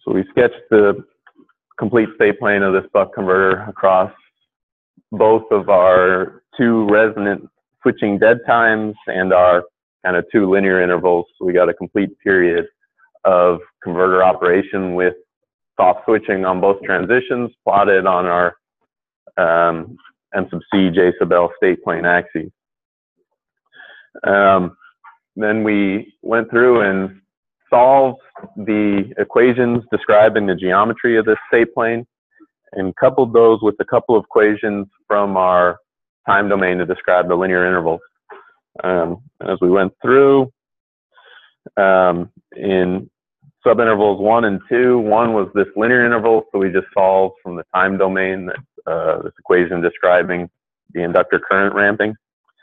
So we sketched the complete state plane of this buck converter across both of our two resonant switching dead times and our kind of two linear intervals. So we got a complete period of converter operation with soft switching on both transitions plotted on our M sub C, J sub L state plane axes. Then we went through and solved the equations describing the geometry of this state plane and coupled those with a couple of equations from our time domain to describe the linear intervals. As we went through, in subintervals 1 and 2, 1 was this linear interval, so we just solved from the time domain this equation describing the inductor current ramping.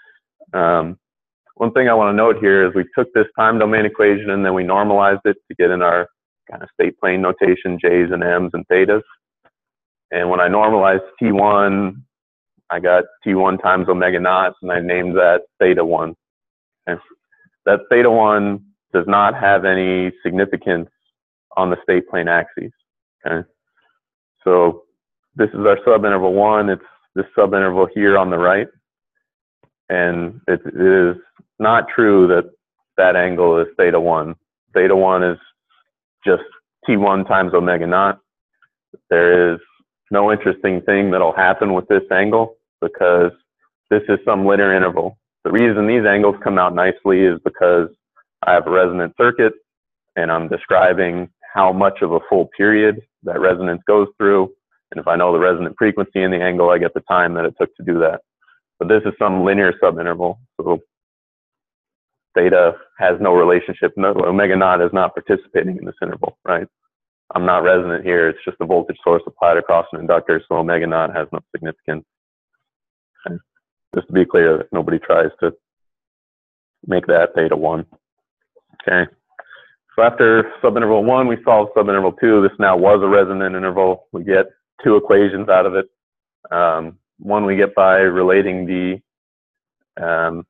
One thing I want to note here is we took this time domain equation and then we normalized it to get in our kind of state plane notation, J's and M's and thetas. And when I normalized T1, I got T1 times omega naught, and I named that theta 1. And that theta 1 does not have any significance on the state plane axes. Okay, so this is our subinterval 1. It's this subinterval here on the right, and it is not true that that angle is theta 1. Theta 1 is just T1 times omega naught. There is no interesting thing that'll happen with this angle because this is some linear interval. The reason these angles come out nicely is because I have a resonant circuit and I'm describing how much of a full period that resonance goes through. And if I know the resonant frequency and the angle, I get the time that it took to do that. But this is some linear subinterval. So theta has no relationship. No, omega naught is not participating in this interval, right? I'm not resonant here. It's just a voltage source applied across an inductor, so omega naught has no significance. And just to be clear, that nobody tries to make that theta 1. Okay. So after subinterval 1, we solved subinterval 2. This now was a resonant interval. We get two equations out of it. One we get by relating the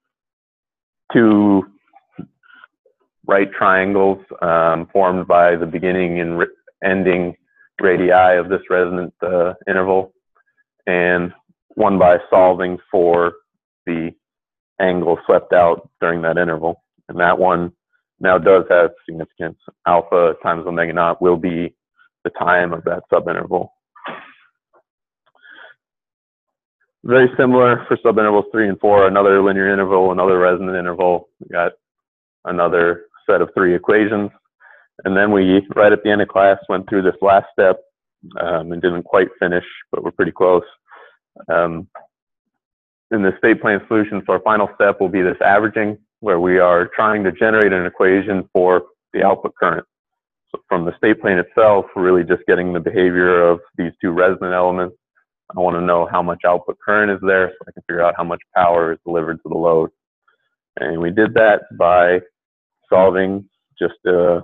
two right triangles formed by the beginning and ending radii of this resonant interval, and one by solving for the angle swept out during that interval. And that one now does have significance. Alpha times omega naught will be the time of that subinterval. Very similar for subintervals 3 and 4, another linear interval, another resonant interval. We got another set of 3 equations. And then we, right at the end of class, went through this last step and didn't quite finish, but we're pretty close. In the state plane solution, so our final step will be this averaging, where we are trying to generate an equation for the output current. So from the state plane itself, we're really just getting the behavior of these two resonant elements. I want to know how much output current is there so I can figure out how much power is delivered to the load. And we did that by solving just the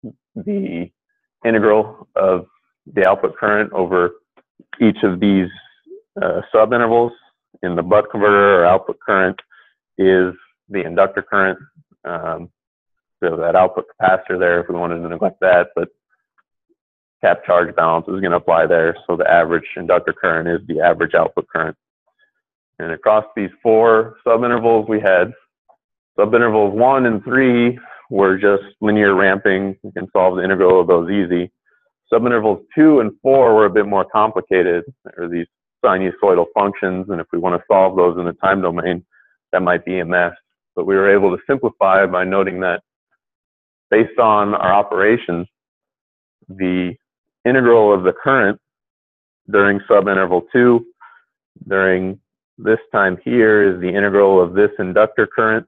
integral of the output current over each of these subintervals. In the buck converter, our output current is the inductor current. So that output capacitor there, if we wanted to neglect that, but cap charge balance is going to apply there. So the average inductor current is the average output current. And across these 4 subintervals, we had subintervals 1 and 3 were just linear ramping. We can solve the integral of those easy. Subintervals 2 and 4 were a bit more complicated. There are these sinusoidal functions, and if we want to solve those in the time domain, that might be a mess. But we were able to simplify by noting that based on our operations, the integral of the current during subinterval 2 during this time here is the integral of this inductor current,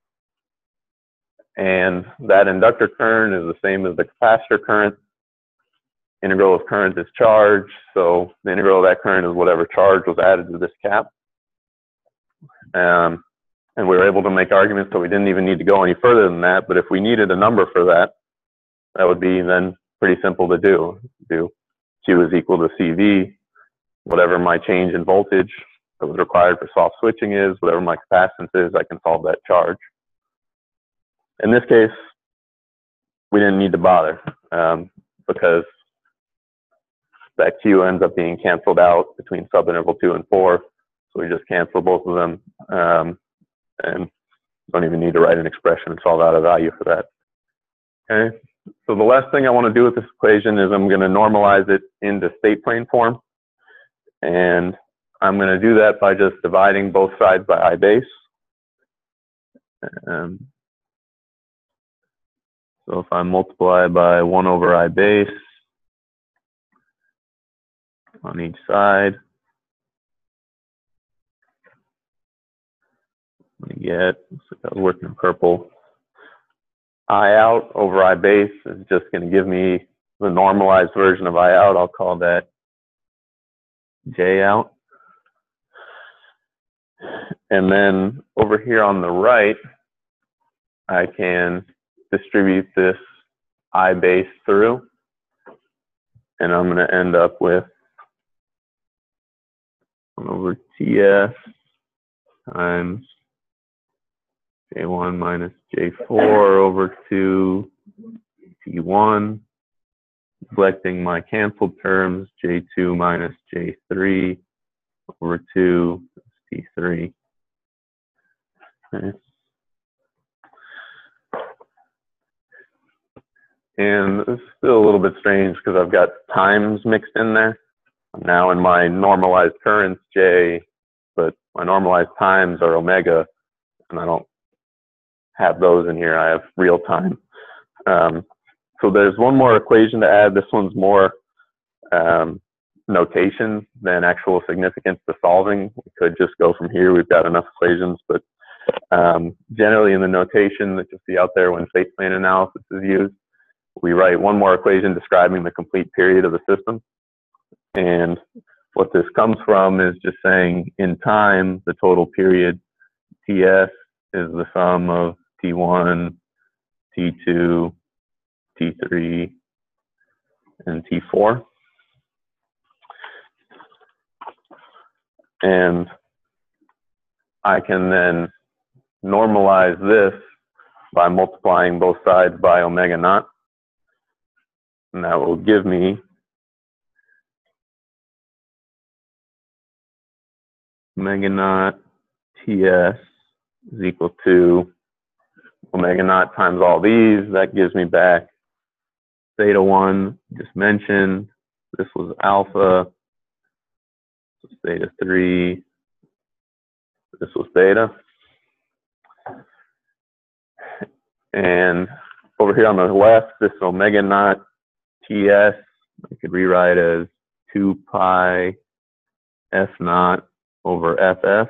and that inductor current is the same as the capacitor current. Integral of current is charge, so the integral of that current is whatever charge was added to this cap. And we were able to make arguments, so we didn't even need to go any further than that. But if we needed a number for that, that would be then pretty simple to do. Q is equal to CV, whatever my change in voltage that was required for soft switching is, whatever my capacitance is, I can solve that charge. In this case, we didn't need to bother. because that Q ends up being canceled out between subinterval 2 and 4. So we just cancel both of them and don't even need to write an expression and solve out a value for that. Okay, so the last thing I want to do with this equation is I'm going to normalize it into state plane form. And I'm going to do that by just dividing both sides by I base. So if I multiply by 1 over I base on each side, I'm going to get, so I was working in purple, I out over I base is just going to give me the normalized version of I out. I'll call that J out. And then over here on the right, I can distribute this I base through, and I'm going to end up with 1 over TS times J1 minus J4 over 2 T1, neglecting my canceled terms, J2 minus J3 over 2 T3. Okay. And this is still a little bit strange because I've got times mixed in there. I'm now in my normalized currents, J, but my normalized times are omega, and I don't have those in here. I have real time. So there's one more equation to add. This one's more notation than actual significance to solving. We could just go from here. We've got enough equations, but generally in the notation that you'll see out there when state plane analysis is used, we write one more equation describing the complete period of the system. And what this comes from is just saying in time, the total period TS is the sum of T1, T2, T3, and T4. And I can then normalize this by multiplying both sides by omega naught. And that will give me omega naught TS is equal to omega naught times all these. That gives me back theta 1, just mentioned. This was alpha. This was theta 3. This was theta. And over here on the left, this omega naught TS, I could rewrite as 2 pi F naught over Fs.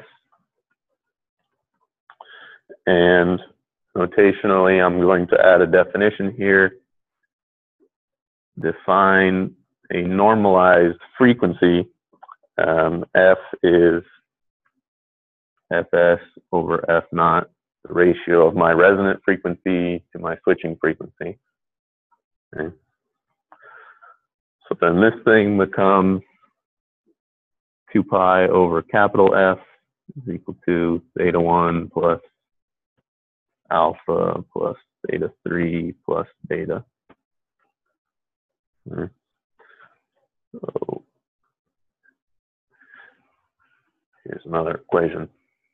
And notationally, I'm going to add a definition here. Define a normalized frequency. F is Fs over F naught, the ratio of my resonant frequency to my switching frequency. Okay. So then this thing becomes 2 pi over capital F is equal to theta 1 plus alpha plus theta 3 plus beta. Okay. So here's another equation.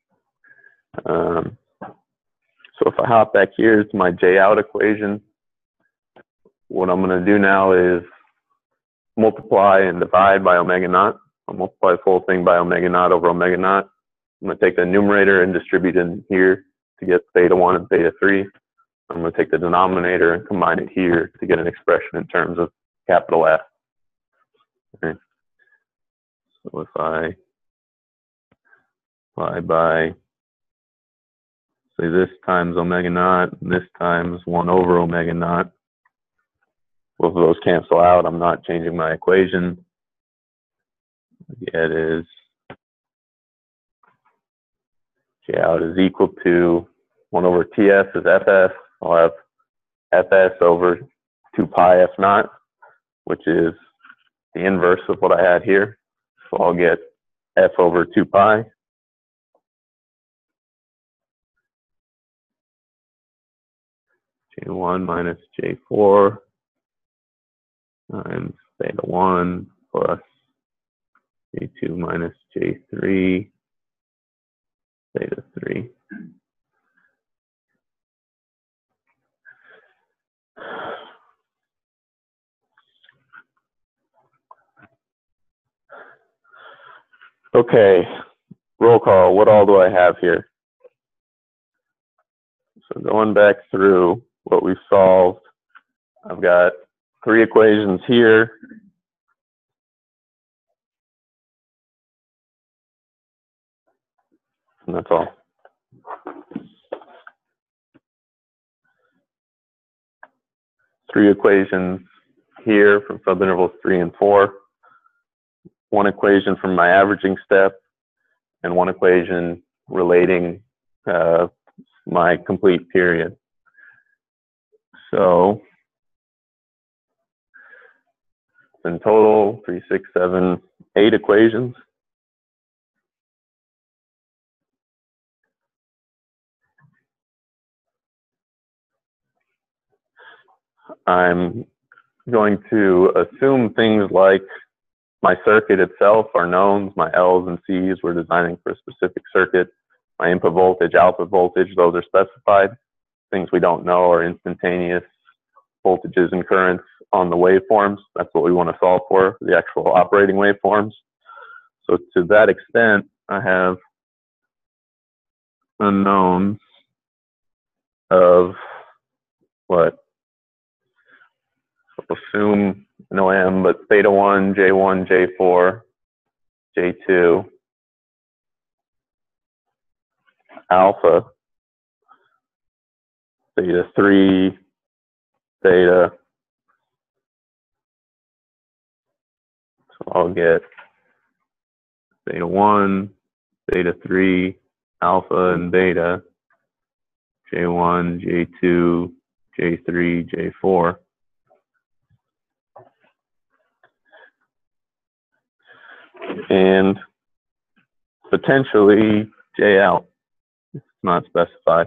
So if I hop back here to my J out equation, what I'm going to do now is multiply and divide by omega naught. I'll multiply the full thing by omega naught over omega naught. I'm going to take the numerator and distribute in here to get theta 1 and theta 3. I'm going to take the denominator and combine it here to get an expression in terms of capital F. Okay. So if I apply by, say, this times omega naught, and this times 1 over omega naught, both of those cancel out. I'm not changing my equation. It is J out is equal to 1 over TS is Fs. I'll have Fs over 2 pi F naught, which is the inverse of what I had here. So I'll get F over 2 pi. J1 minus J4 times theta 1 plus J2 minus J3 theta 3. Okay, roll call. What all do I have here? So going back through what we've solved, I've got 3 equations here. And that's all. Three equations here from subintervals 3 and 4. One equation from my averaging step, and one equation relating my complete period. So in total, 3, 6, 7, 8 equations. I'm going to assume things like my circuit itself are knowns, my L's and C's, we're designing for a specific circuit. My input voltage, output voltage, those are specified. Things we don't know are instantaneous voltages and currents on the waveforms. That's what we want to solve for, the actual operating waveforms. So to that extent, I have unknowns of what? So assume no M, but theta 1, J1, J4, J2, alpha, theta 3, theta. So I'll get theta 1, theta 3, alpha and beta, J1, J2, J3, J4. And potentially J out. It's not specified.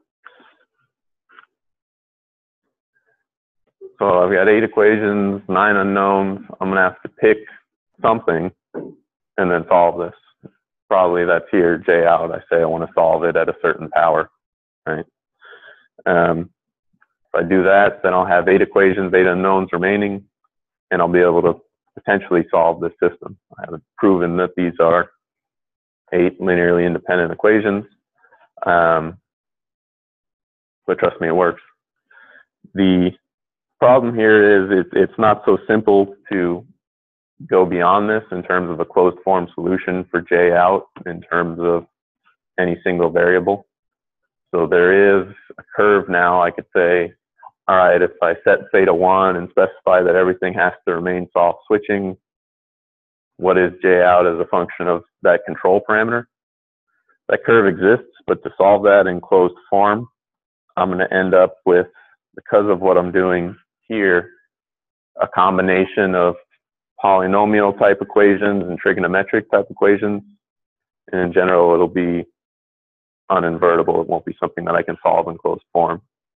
So I've got 8 equations, 9 unknowns. I'm going to have to pick something and then solve this. Probably that's here, J out. I say I want to solve it at a certain power, right? If I do that, then I'll have 8 equations, 8 unknowns remaining, and I'll be able to potentially solve this system. I haven't proven that these are 8 linearly independent equations, but trust me, it works. The problem here is it's not so simple to go beyond this in terms of a closed form solution for J out in terms of any single variable. So there is a curve now. I could say, all right, if I set theta 1 and specify that everything has to remain soft switching, what is J out as a function of that control parameter? That curve exists, but to solve that in closed form, I'm going to end up with, because of what I'm doing here, a combination of polynomial type equations and trigonometric type equations. And in general, it'll be uninvertible. It won't be something that I can solve in closed form.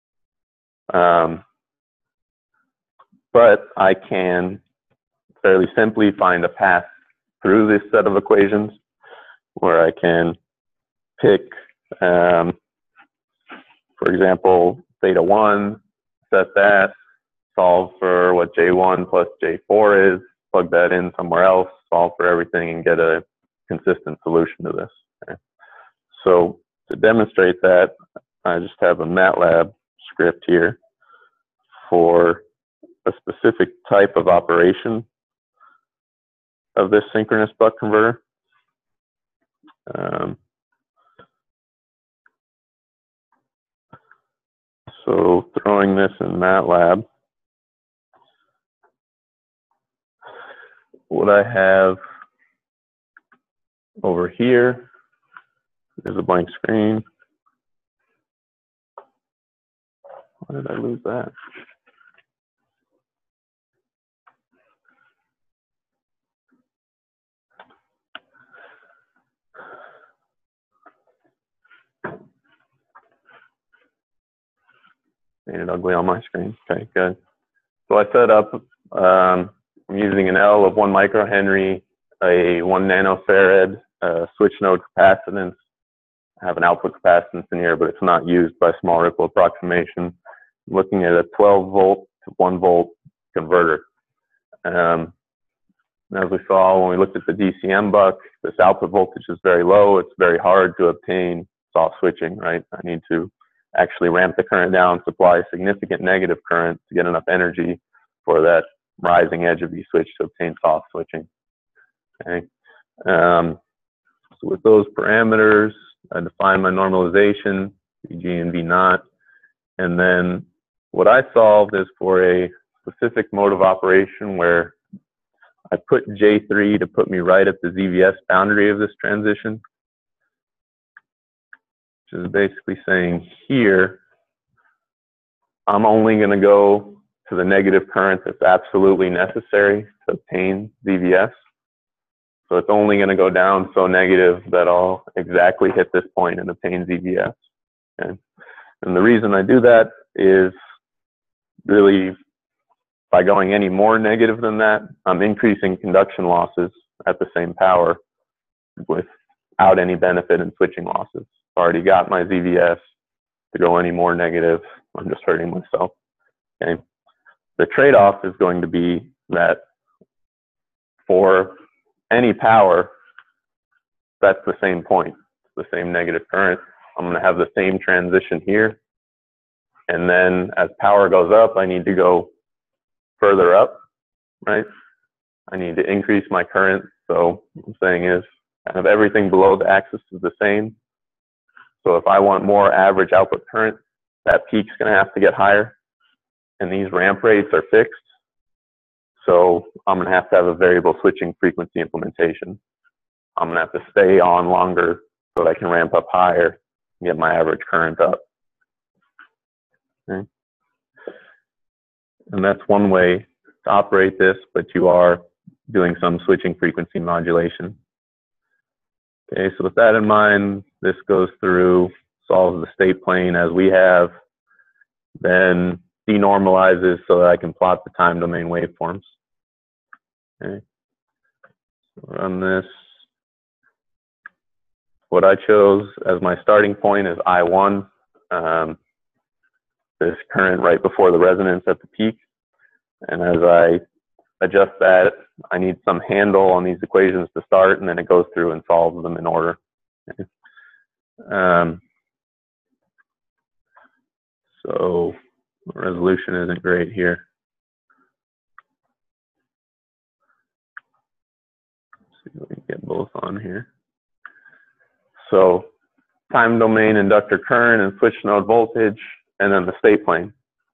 But I can fairly simply find a path through this set of equations where I can pick, for example, theta 1, set that, solve for what J1 plus J4 is, plug that in somewhere else, solve for everything, and get a consistent solution to this. Okay. So to demonstrate that, I just have a MATLAB script here for a specific type of operation of this synchronous buck converter. So throwing this in MATLAB, what I have over here is a blank screen. Why did I lose that? Made it ugly on my screen. Okay, good. So I set up I'm using an L of 1 microhenry, a 1 nanofarad switch node capacitance. I have an output capacitance in here, but it's not used by small ripple approximation. I'm looking at a 12 volt to 1 volt converter. As we saw when we looked at the DCM buck, this output voltage is very low. It's very hard to obtain soft switching, right? I need to actually ramp the current down, supply significant negative current to get enough energy for that rising edge of the switch to obtain soft switching. Okay. So with those parameters, I define my normalization, VG and V naught, and then what I solved is for a specific mode of operation where I put J3 to put me right at the ZVS boundary of this transition, which is basically saying here, I'm only going to go to the negative current that's absolutely necessary to obtain ZVS. So it's only going to go down so negative that I'll exactly hit this point and obtain ZVS. Okay? And the reason I do that is really by going any more negative than that, I'm increasing conduction losses at the same power without any benefit in switching losses. I've already got my ZVS. To go any more negative, I'm just hurting myself. Okay? The trade-off is going to be that for any power, that's the same point, the same negative current. I'm going to have the same transition here. And then as power goes up, I need to go further up, right? I need to increase my current. So what I'm saying is kind of everything below the axis is the same. So if I want more average output current, that peak's going to have to get higher. And these ramp rates are fixed. So I'm going to have a variable switching frequency implementation. I'm going to have to stay on longer so that I can ramp up higher and get my average current up. Okay. And that's one way to operate this, but you are doing some switching frequency modulation. Okay, so with that in mind, this goes through, solves the state plane as we have, then denormalizes so that I can plot the time domain waveforms. Okay, so run this. What I chose as my starting point is I1, this current right before the resonance at the peak. And as I adjust that, I need some handle on these equations to start, and then it goes through and solves them in order. Okay. So resolution isn't great here. Let's see if we can get both on here. So time domain inductor current and switch node voltage, and then the state plane.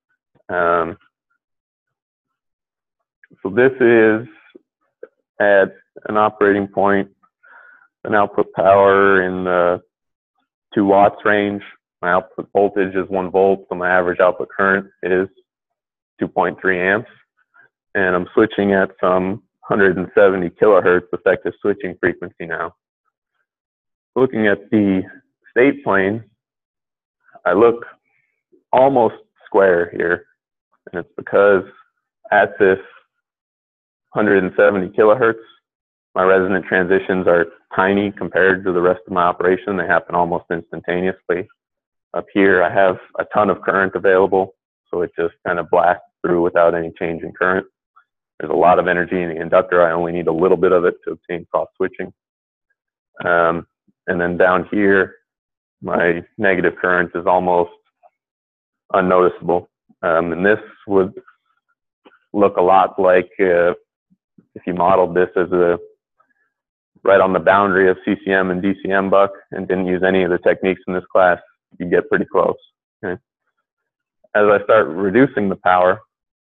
So this is at an operating point, an output power in the 2 watts range. My output voltage is 1 volt, so my average output current is 2.3 amps. And I'm switching at some 170 kilohertz effective switching frequency now. Looking at the state plane, I look almost square here. And it's because at this 170 kilohertz, my resonant transitions are tiny compared to the rest of my operation. They happen almost instantaneously. Up here, I have a ton of current available, so it just kind of blasts through without any change in current. There's a lot of energy in the inductor. I only need a little bit of it to obtain soft switching. And then down here, my negative current is almost unnoticeable. And this would look a lot like if you modeled this as right on the boundary of CCM and DCM buck and didn't use any of the techniques in this class, you get pretty close. Okay. As I start reducing the power,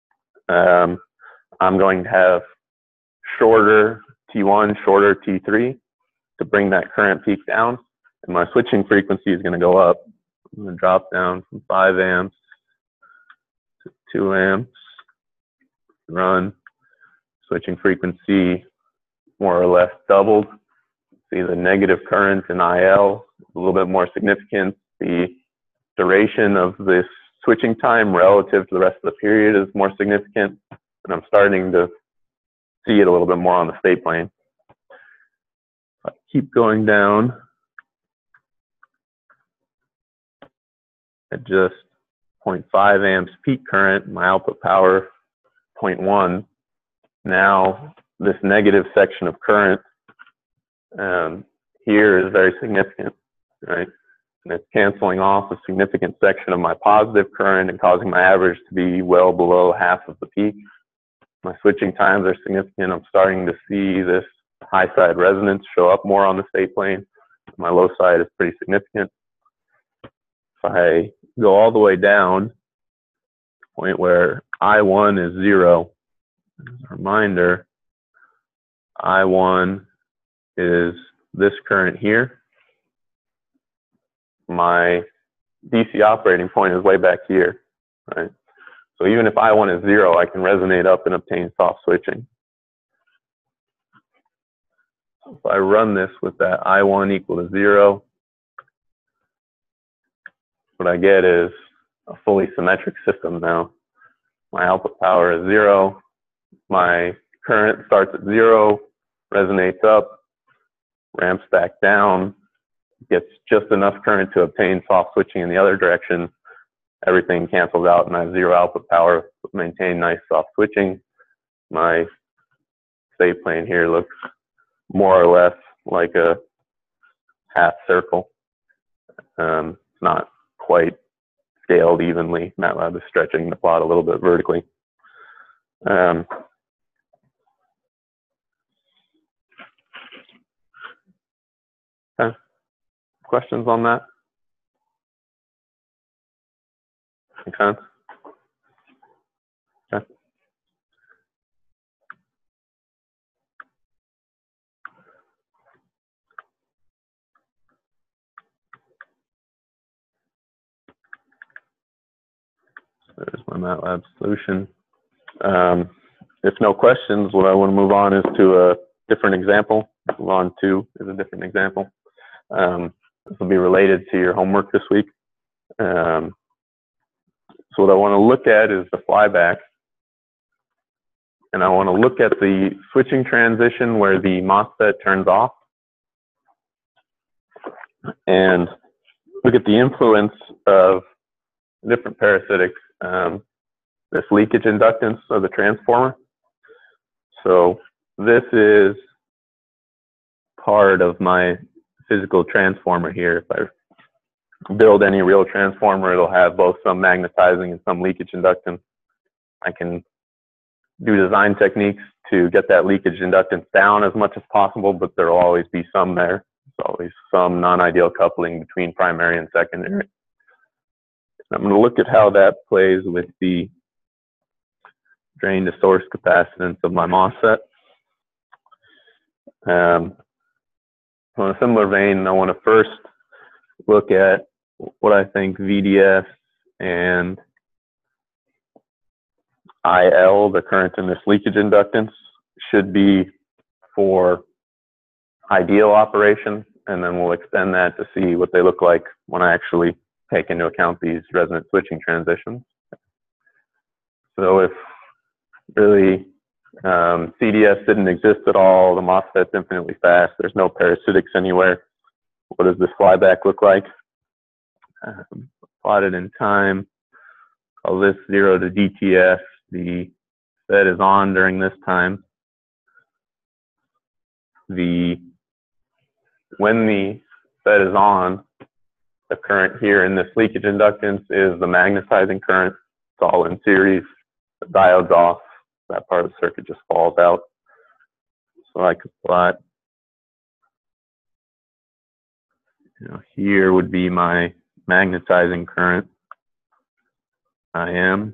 I'm going to have shorter T1, shorter T3 to bring that current peak down, and my switching frequency is going to go up. I'm going to drop down from 5 amps to 2 amps, run. Switching frequency more or less doubled. See the negative current in IL a little bit more significant. The duration of this switching time relative to the rest of the period is more significant. and I'm starting to see it a little bit more on the state plane. I keep going down at just 0.5 amps peak current, my output power 0.1. Now this negative section of current here is very significant, right? And it's canceling off a significant section of my positive current and causing my average to be well below half of the peak. My switching times are significant. I'm starting to see this high side resonance show up more on the state plane. My low side is pretty significant. If I go all the way down, point where I1 is 0, as a reminder, I1 is this current here. My DC operating point is way back here, right? So even if I1 is 0, I can resonate up and obtain soft switching. So if I run this with that I1 equal to 0, what I get is a fully symmetric system now. My output power is 0. My current starts at 0, resonates up, ramps back down, gets just enough current to obtain soft switching in the other direction. Everything cancels out and I have 0 output power, maintain nice soft switching. My state plane here looks more or less like a half circle. It's not quite scaled evenly. MATLAB is stretching the plot a little bit vertically. Okay. Questions on that? Make sense? Okay. There's my MATLAB solution. If no questions, what I want to move on is to a different example. Move on to is a different example. This will be related to your homework this week. So what I want to look at is the flyback. And I want to look at the switching transition where the MOSFET turns off. And look at the influence of different parasitics, this leakage inductance of the transformer. So this is part of my physical transformer here. If I build any real transformer, it'll have both some magnetizing and some leakage inductance. I can do design techniques to get that leakage inductance down as much as possible, but there will always be some there. There's always some non-ideal coupling between primary and secondary. I'm going to look at how that plays with the drain to source capacitance of my MOSFET. In a similar vein, I want to first look at what I think VDS and IL, the current in this leakage inductance, should be for ideal operation, and then we'll extend that to see what they look like when I actually take into account these resonant switching transitions. So if really CDS didn't exist at all, the MOSFET's infinitely fast, there's no parasitics anywhere, what does this flyback look like? Plotted in time, call this 0 to DTS. The FET is on during this time. When the FET is on, the current here in this leakage inductance is the magnetizing current. It's all in series. The diode's off. That part of the circuit just falls out. So I could plot, here would be my magnetizing current, IM.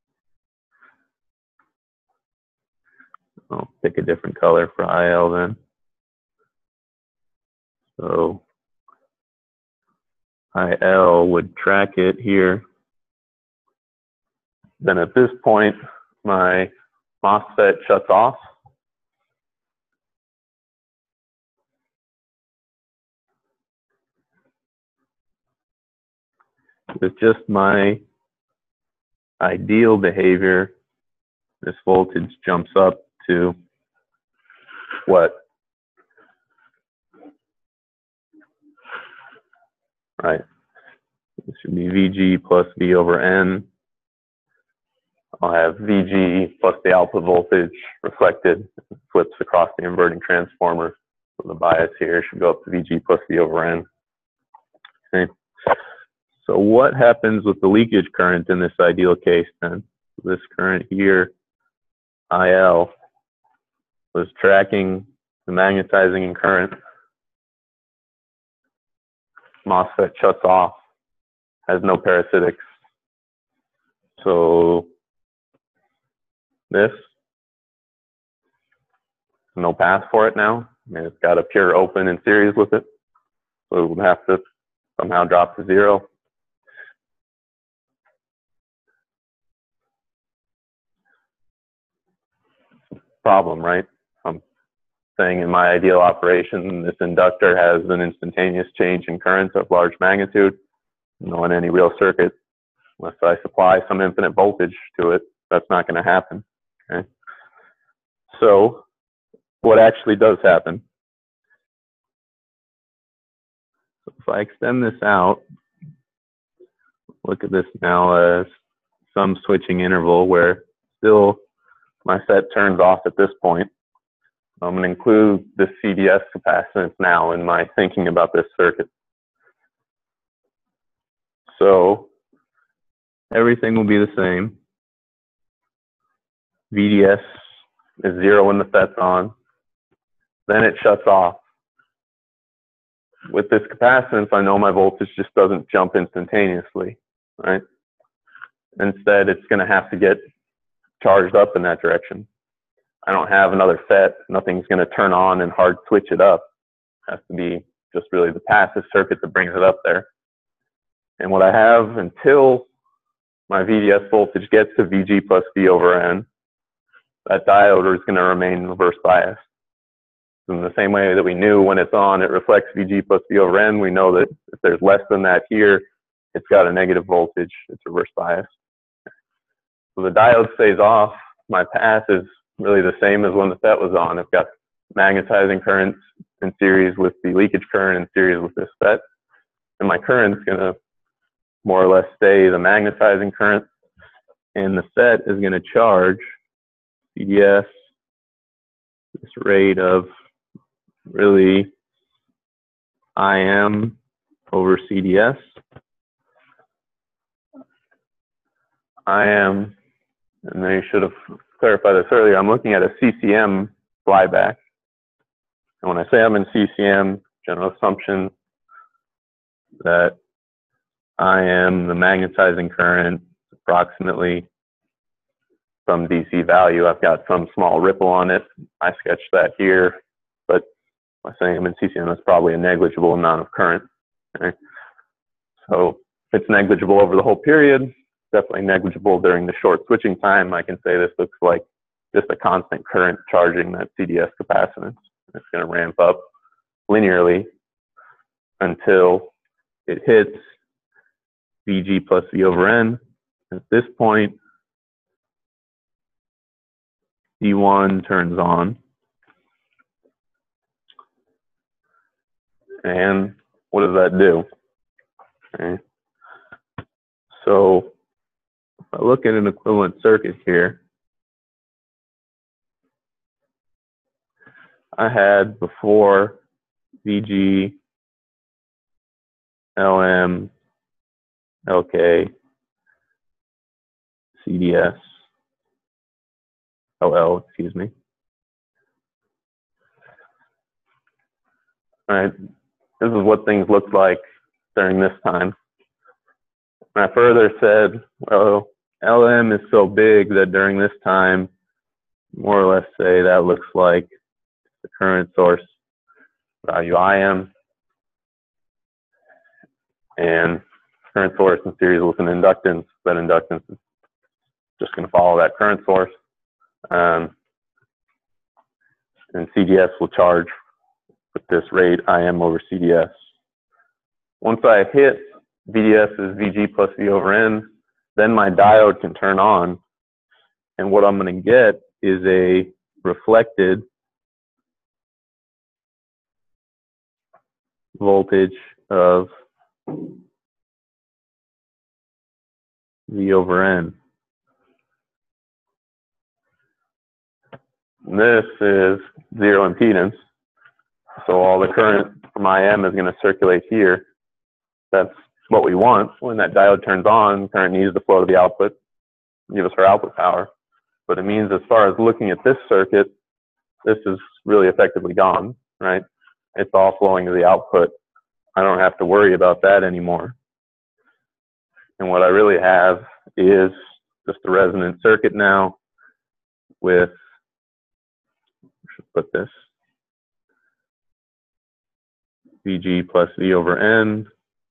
I'll pick a different color for IL then. So IL would track it here. Then at this point, my MOSFET shuts off. With just my ideal behavior, this voltage jumps up to what? Right. This should be VG plus V over N. I'll have VG plus the output voltage reflected, flips across the inverting transformer. So the bias here should go up to VG plus V over N. Okay. So what happens with the leakage current in this ideal case then? This current here, IL, was tracking the magnetizing current. MOSFET shuts off, has no parasitics. So this, no path for it now. I mean, it's got a pure open in series with it. So it would have to somehow drop to 0. Problem, right? I'm saying in my ideal operation, this inductor has an instantaneous change in current of large magnitude. In any real circuit, unless I supply some infinite voltage to it, that's not going to happen. Okay? So what actually does happen? So if I extend this out, look at this now as some switching interval where still my FET turns off at this point. I'm going to include this CDS capacitance now in my thinking about this circuit. So everything will be the same. VDS is 0 when the FET's on. Then it shuts off. With this capacitance, I know my voltage just doesn't jump instantaneously, right? Instead, it's going to have to get charged up in that direction. I don't have another FET. Nothing's going to turn on and hard switch it up. It has to be just really the passive circuit that brings it up there. And what I have until my VDS voltage gets to VG plus V over N, that diode is going to remain reverse biased. In the same way that we knew when it's on, it reflects VG plus V over N, we know that if there's less than that here, it's got a negative voltage, it's reverse biased. So the diode stays off. My path is really the same as when the FET was on. I've got magnetizing currents in series with the leakage current in series with this FET. And my current's going to more or less stay the magnetizing current. And the FET is going to charge CDS this rate of really IM over CDS. IM, and I should have clarified this earlier, I'm looking at a CCM flyback. And when I say I'm in CCM, general assumption that IM, the magnetizing current, approximately some DC value. I've got some small ripple on it. I sketched that here, but by saying I'm in CCM, that's probably a negligible amount of current. Okay? So if it's negligible over the whole period, definitely negligible during the short switching time, I can say this looks like just a constant current charging that CDS capacitance. It's going to ramp up linearly until it hits VG plus V over N. At this point, D1 turns on. And what does that do? Okay. So if I look at an equivalent circuit here, I had before VG, LM, LK, CDS, LL, excuse me. All right, this is what things looked like during this time. And I further said, well, LM is so big that during this time, more or less say that looks like the current source value IM, and current source in series with an inductance. That inductance is just going to follow that current source. And CDS will charge with this rate IM over CDS. Once I hit VDS is VG plus V over N, then my diode can turn on. And what I'm going to get is a reflected voltage of V over N. And this is zero impedance. So all the current from IM is going to circulate here. That's what we want. When that diode turns on, current needs to flow to the output, give us our output power. But it means as far as looking at this circuit, this is really effectively gone, right? It's all flowing to the output. I don't have to worry about that anymore. And what I really have is just a resonant circuit now with, I should put this, VG plus V over N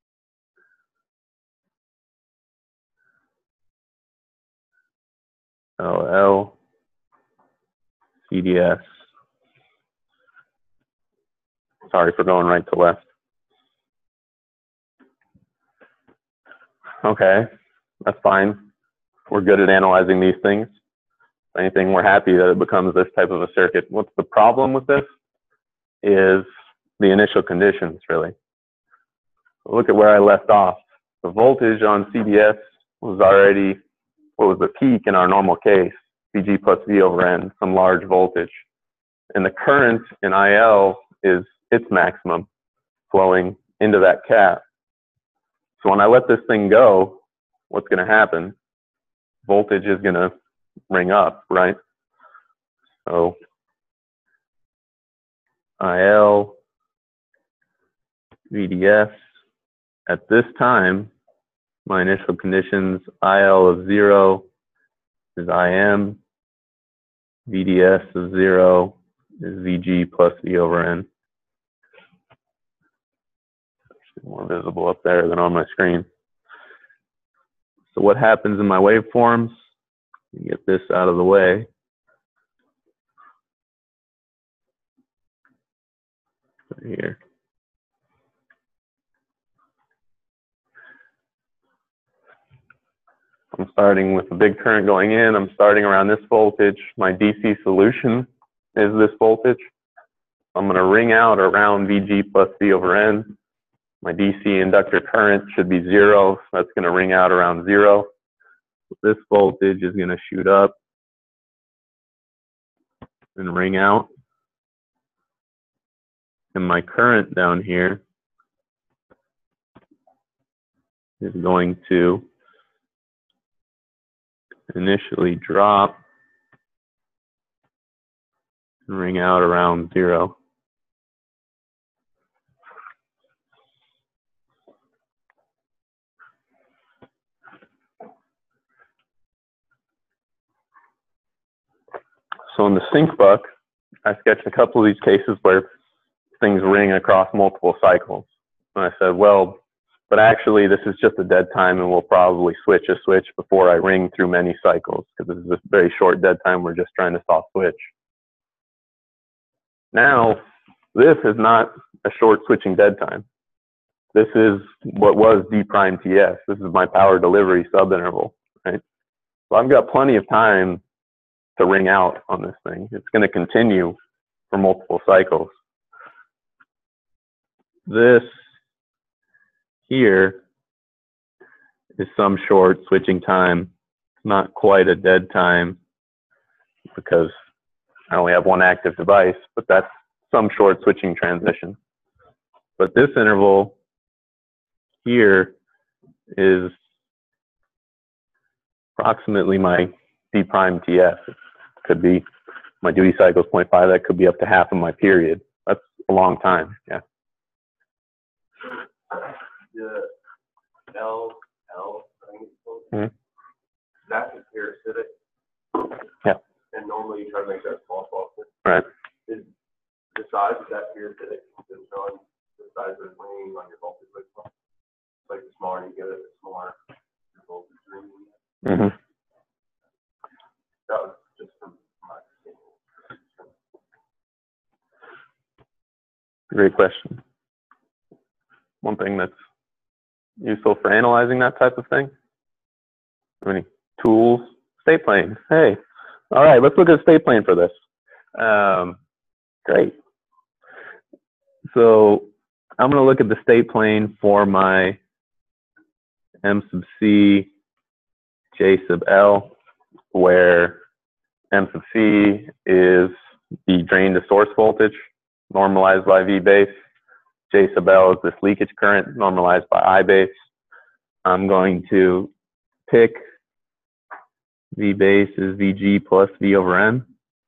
LL CDS. Sorry for going right to left. Okay, that's fine. We're good at analyzing these things. If anything, we're happy that it becomes this type of a circuit. What's the problem with this is the initial conditions, really. Look at where I left off. The voltage on CDS was already, what was the peak in our normal case, VG plus V over N, some large voltage. And the current in IL is its maximum flowing into that cap. So when I let this thing go, what's going to happen? Voltage is going to ring up, right? So IL VDS at this time, my initial conditions, IL of 0 is IM, VDS of 0 is VG plus V over N. More visible up there than on my screen. So what happens in my waveforms? Get this out of the way. Right here. I'm starting with a big current going in. I'm starting around this voltage. My DC solution is this voltage. I'm going to ring out around VG plus V over N. My DC inductor current should be 0. So that's going to ring out around 0. This voltage is going to shoot up and ring out. And my current down here is going to initially drop and ring out around 0. So in the sync book, I sketched a couple of these cases where things ring across multiple cycles. And I said, well, but actually this is just a dead time and we'll probably switch a switch before I ring through many cycles because this is a very short dead time. We're just trying to soft switch. Now, this is not a short switching dead time. This is what was D prime TS. This is my power delivery subinterval, right? So I've got plenty of time to ring out on this thing. It's going to continue for multiple cycles. This here is some short switching time, not quite a dead time because I only have one active device, but that's some short switching transition. But this interval here is approximately my D prime TS. It could be my duty cycle is 0.5. That could be up to half of my period. That's a long time. Yeah. The LL, I think it's called, that's a parasitic. Yeah. And normally you try to make that small. Right. Is the size of that parasitic depends on the size of the ring on your voltage waveform? Like the smaller you get it, the smaller your voltage ring. Mm-hmm. That was just from my opinion. Great question. One thing that's useful for analyzing that type of thing. Any tools? State planes. Hey, All right, let's look at the state plane for this. Great. So I'm going to look at the state plane for my M sub C, J sub L, where M sub C is the drain to source voltage normalized by V base. J sub L is this leakage current normalized by I base. I'm going to pick V base is VG plus V over N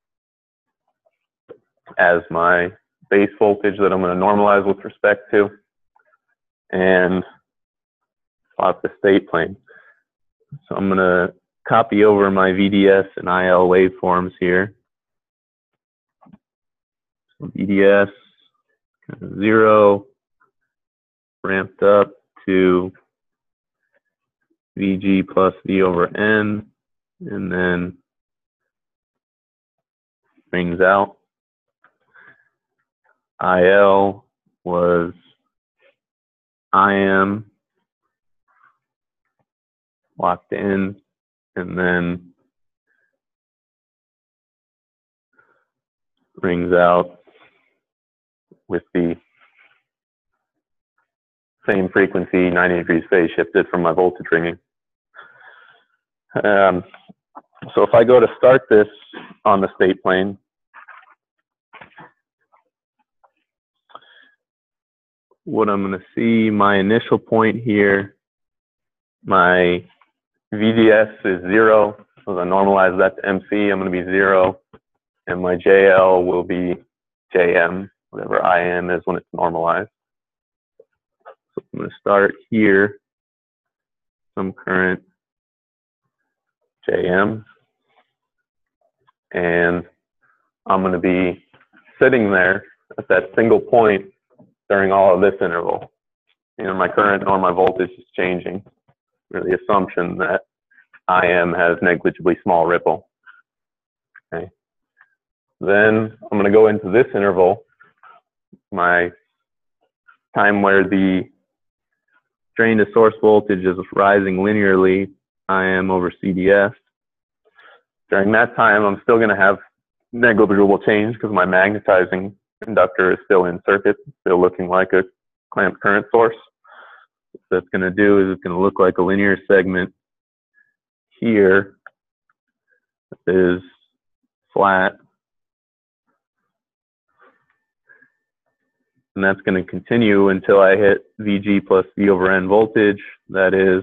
as my base voltage that I'm going to normalize with respect to, and plot the state plane. So I'm going to copy over my VDS and IL waveforms here. So VDS 0 ramped up to VG plus V over N, and then brings out. IL was IM locked in, and then rings out with the same frequency, 90 degrees phase shifted from my voltage ringing. So if I go to start this on the state plane, what I'm going to see, my initial point here, my VDS is 0, so I normalize that to MC, I'm going to be 0, and my JL will be JM, whatever IM is when it's normalized. So I'm going to start here, some current JM, and I'm going to be sitting there at that single point during all of this interval. You know, my current nor my voltage is changing. The assumption that IM has negligibly small ripple. Okay. Then I'm going to go into this interval, my time where the drain to source voltage is rising linearly, IM over CDS. During that time, I'm still going to have negligible change because my magnetizing inductor is still in circuit, still looking like a clamped current source. What that's going to do is it's going to look like a linear segment here is flat, and that's going to continue until I hit VG plus V over N voltage. That is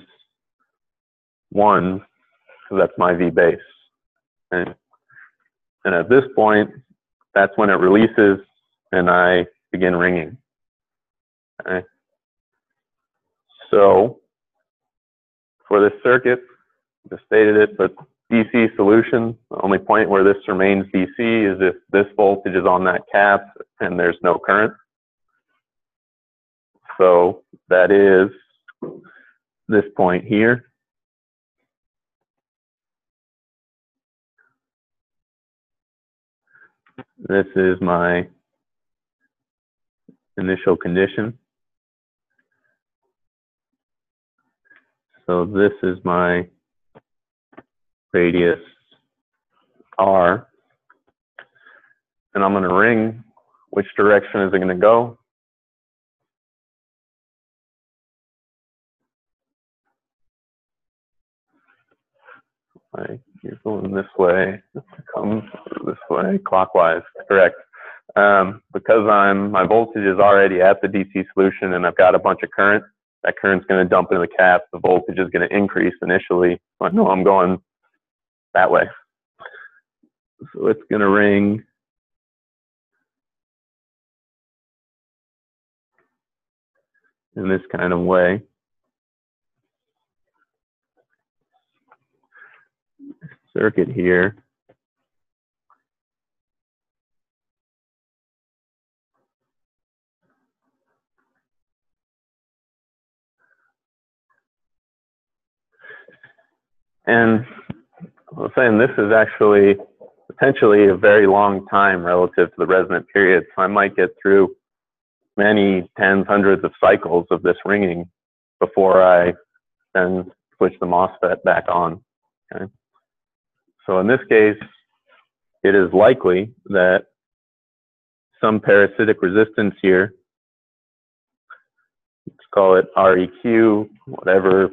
1, so that's my V base. Okay. And at this point, that's when it releases and I begin ringing. Okay. So for this circuit, I just stated it, but DC solution, the only point where this remains DC is if this voltage is on that cap and there's no current. So that is this point here. This is my initial condition. So this is my radius R. And I'm going to ring. Which direction is it going to go? You're going this way, come this way, clockwise, correct. Because my voltage is already at the DC solution and I've got a bunch of current, that current's going to dump into the cap, the voltage is going to increase initially. So I know I'm going that way. So it's going to ring in this kind of way. Circuit here. And I was saying this is actually potentially a very long time relative to the resonant period. So I might get through many tens, hundreds of cycles of this ringing before I then switch the MOSFET back on. Okay. So in this case, it is likely that some parasitic resistance here, let's call it REQ, whatever,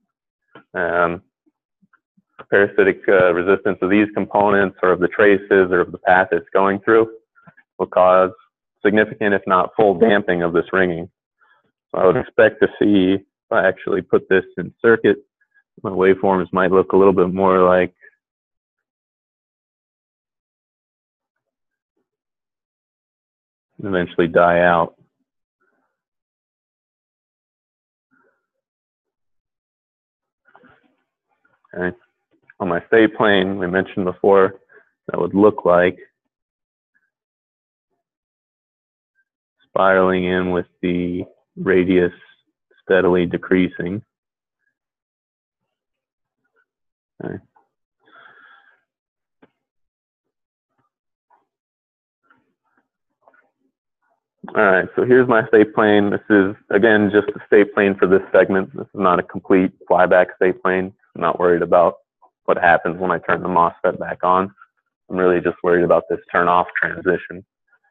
parasitic resistance of these components or of the traces or of the path it's going through will cause significant, if not full, damping of this ringing. So I would expect to see, if I actually put this in circuit, my waveforms might look a little bit more like eventually die out. Okay. On my state plane, we mentioned before, that would look like spiraling in with the radius steadily decreasing. Okay. All right, so here's my state plane. This is, again, just a state plane for this segment. This is not a complete flyback state plane. I'm not worried about what happens when I turn the MOSFET back on. I'm really just worried about this turn off transition.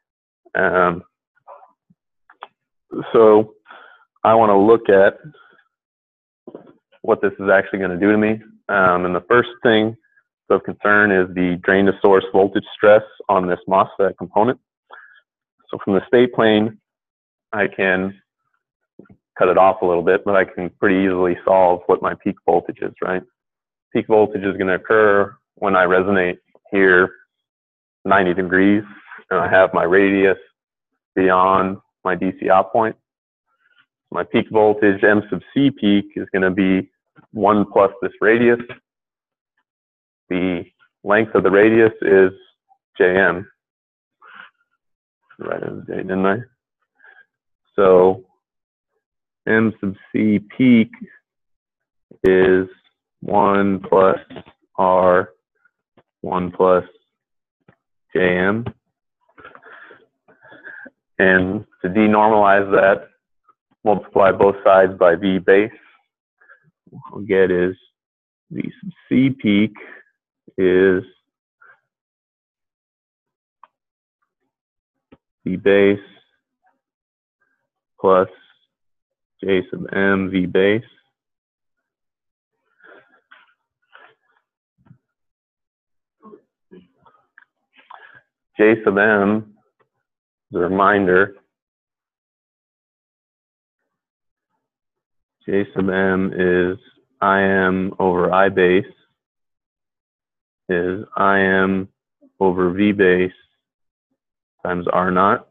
So I want to look at what this is actually going to do to me. And the first thing of concern is the drain to source voltage stress on this MOSFET component. So from the state plane, I can cut it off a little bit, but I can pretty easily solve what my peak voltage is, right? Peak voltage is going to occur when I resonate here 90 degrees, and I have my radius beyond my DC out point. My peak voltage, M sub C peak, is going to be 1 plus this radius. The length of the radius is Jm. Right as J, didn't I? So M sub C peak is 1 plus R 1 plus Jm. And to denormalize that, multiply both sides by V base. What I'll get is V sub C peak is V base plus J sub M V base. J sub M, as a reminder, J sub M is IM over I base, is IM over V base times R naught.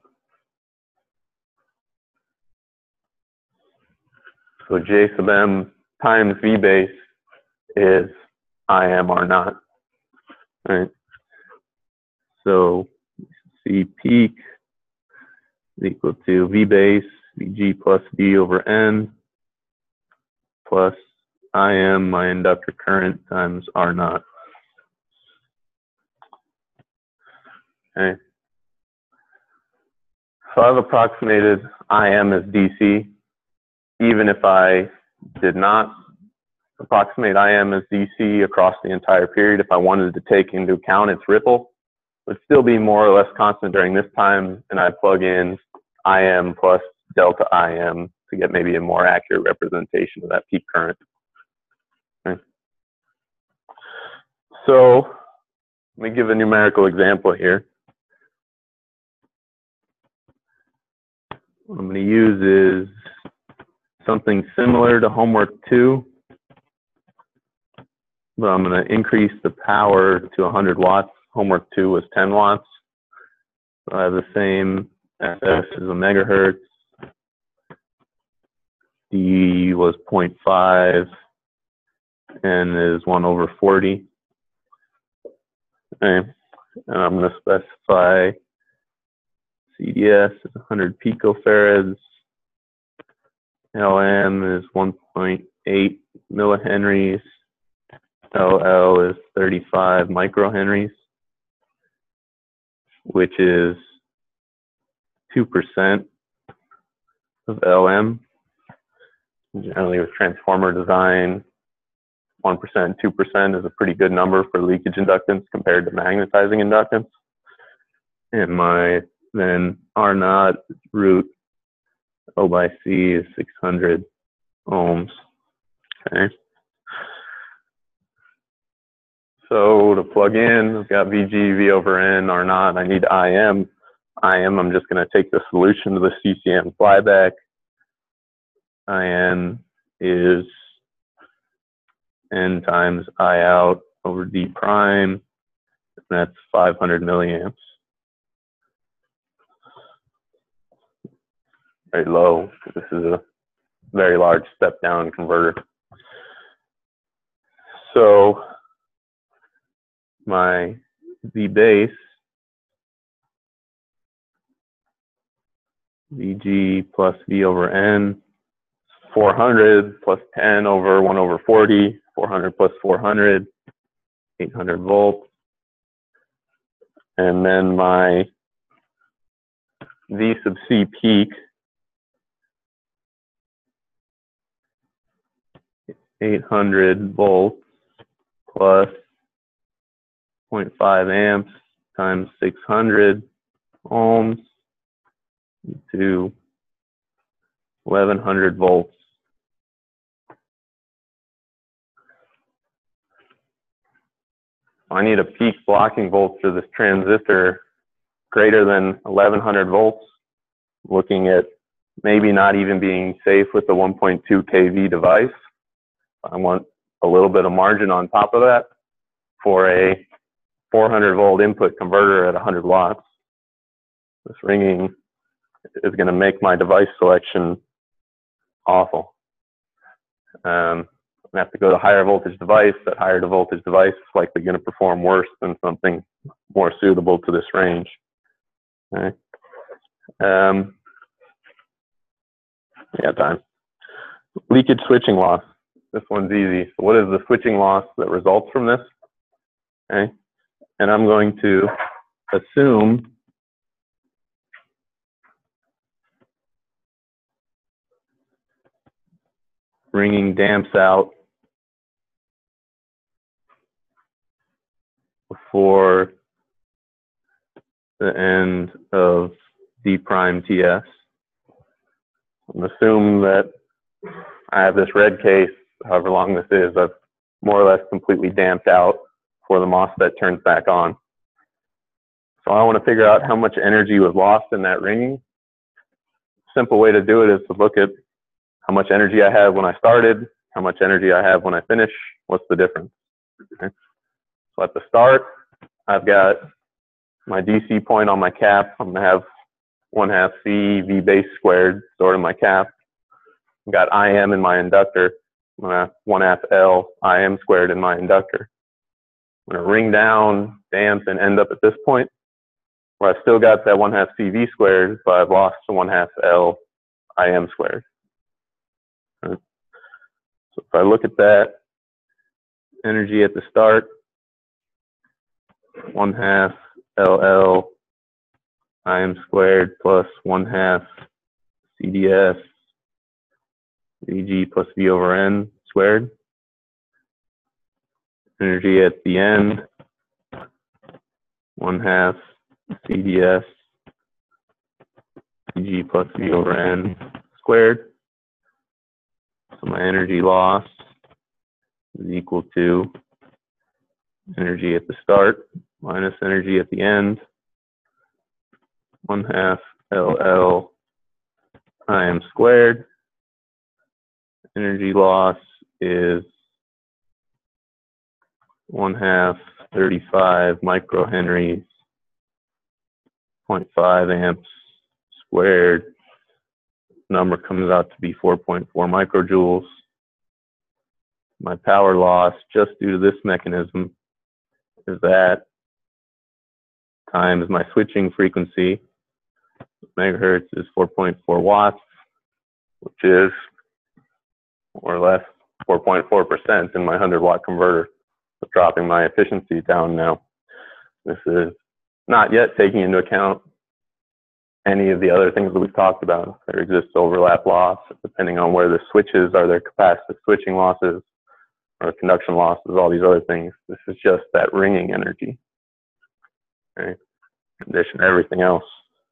So J sub M times V base is IM R naught. All right. So C peak is equal to V base, Vg plus V over N, plus IM, my inductor current, times R naught. Okay. So I've approximated IM as DC. Even if I did not approximate IM as DC across the entire period, if I wanted to take into account its ripple, it would still be more or less constant during this time, and I'd plug in IM plus delta IM to get maybe a more accurate representation of that peak current. Okay. So let me give a numerical example here. What I'm going to use is something similar to homework 2, but I'm going to increase the power to 100 watts. Homework 2 was 10 watts. So I have the same SS as a megahertz. D was 0.5, N is 1 over 40. Okay. And I'm going to specify CDS is 100 picofarads. LM is 1.8 millihenries. LL is 35 microhenries, which is 2% of LM. Generally with transformer design, 1%, 2% is a pretty good number for leakage inductance compared to magnetizing inductance. And my then R naught root O by C is 600 ohms. Okay. So to plug in, I've got VG, V over N, R naught. I need IM. I'm just going to take the solution to the CCM flyback. IN is N times I out over D prime. And that's 500 milliamps. Very low, because this is a very large step down converter. So my V base, VG plus V over N, 400 plus 10 over 1 over 40, 400 plus 400, 800 volts. And then my V sub C peak, 800 volts plus 0.5 amps times 600 ohms to 1100 volts. I need a peak blocking volts for this transistor greater than 1100 volts, looking at maybe not even being safe with the 1.2 kV device. I want a little bit of margin on top of that for a 400 volt input converter at 100 watts. This ringing is going to make my device selection awful. I'm going to have to go to higher voltage device. That higher voltage device is likely going to perform worse than something more suitable to this range. Okay. Yeah, time. Leakage switching loss. This one's easy. So what is the switching loss that results from this? Okay. And I'm going to assume ringing damps out before the end of D prime TS. I'm assuming that I have this red case, however long this is, I've more or less completely damped out before the MOSFET turns back on. So I want to figure out how much energy was lost in that ringing. Simple way to do it is to look at how much energy I had when I started, how much energy I have when I finish, what's the difference. Okay. So at the start, I've got my DC point on my cap. I'm going to have 1/2 C V base squared stored in my cap. I've got IM in my inductor. I'm going to have 1/2 L IM squared in my inductor. I'm going to ring down, damp, and end up at this point where I've still got that 1/2 CV squared, but I've lost the 1/2 L IM squared. Right. So if I look at that energy at the start, 1/2 LL IM squared plus 1/2 CDS VG plus V over N squared. Energy at the end, 1/2 CDS VG plus V over N squared. So my energy loss is equal to energy at the start minus energy at the end, 1/2 LL IM squared. Energy loss is 1/2 35 microhenries, 0.5 amps squared. Number comes out to be 4.4 microjoules. My power loss, just due to this mechanism, is that times my switching frequency. Megahertz is 4.4 watts, which is more or less 4.4% in my 100-watt converter. So dropping my efficiency down now. This is not yet taking into account any of the other things that we've talked about. There exists overlap loss, depending on where the switches are, their capacitive switching losses. or conduction losses, all these other things. This is just that ringing energy. Okay? Condition everything else.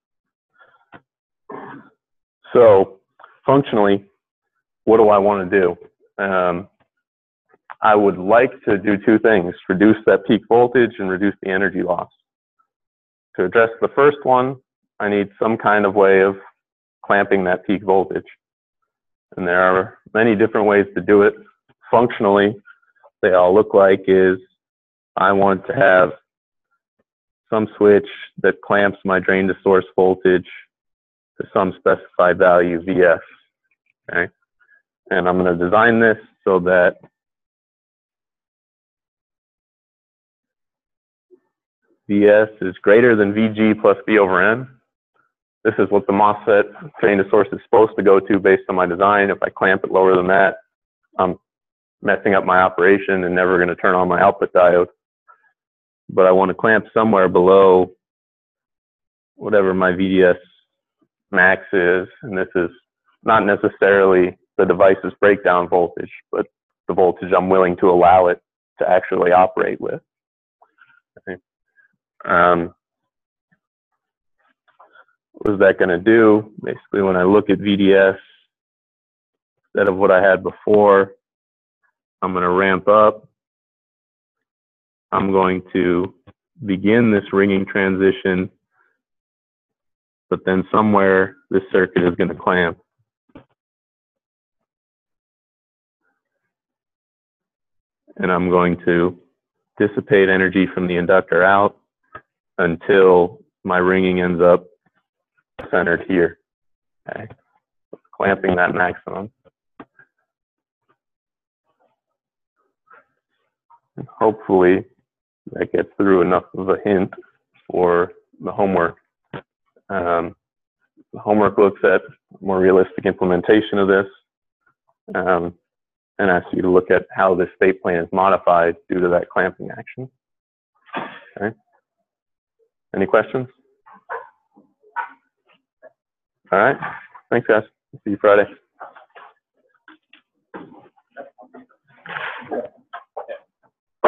So functionally, what do I want to do? I would like to do two things: reduce that peak voltage and reduce the energy loss. To address the first one, I need some kind of way of clamping that peak voltage. And there are many different ways to do it. Functionally, they all look like is I want to have some switch that clamps my drain to source voltage to some specified value, VS. Okay? And I'm going to design this so that VS is greater than VG plus V over N. This is what the MOSFET drain to source is supposed to go to based on my design. If I clamp it lower than that, I'm messing up my operation and never going to turn on my output diode. But I want to clamp somewhere below whatever my VDS max is. And this is not necessarily the device's breakdown voltage, but the voltage I'm willing to allow it to actually operate with. Okay. What is that going to do? Basically, when I look at VDS, instead of what I had before, I'm going to ramp up. I'm going to begin this ringing transition, but then somewhere this circuit is going to clamp. And I'm going to dissipate energy from the inductor out until my ringing ends up centered here. Okay, clamping that maximum. And hopefully that gets through enough of a hint for the homework. The homework looks at more realistic implementation of this and asks you to look at how this state plane is modified due to that clamping action. Okay. Any questions? All right. Thanks, guys. See you Friday.